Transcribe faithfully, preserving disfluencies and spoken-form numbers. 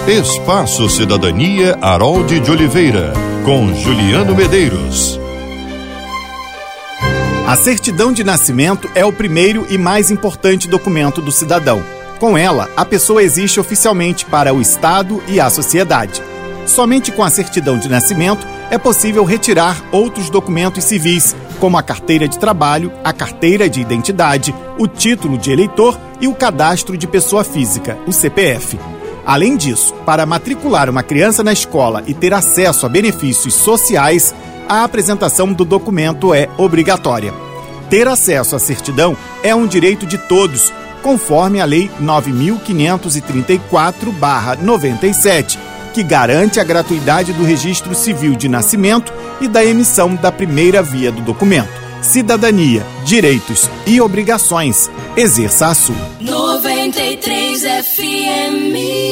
Espaço Cidadania Harold de Oliveira, com Juliano Medeiros. A certidão de nascimento é o primeiro e mais importante documento do cidadão. Com ela, a pessoa existe oficialmente para o Estado e a sociedade. Somente com a certidão de nascimento é possível retirar outros documentos civis, como a carteira de trabalho, a carteira de identidade, o título de eleitor e o cadastro de pessoa física, o C P F. Além disso, para matricular uma criança na escola e ter acesso a benefícios sociais, a apresentação do documento é obrigatória. Ter acesso à certidão é um direito de todos, conforme a Lei nove mil quinhentos e trinta e quatro barra noventa e sete, que garante a gratuidade do registro civil de nascimento e da emissão da primeira via do documento. Cidadania, direitos e obrigações. Exerça a sua. noventa e três F M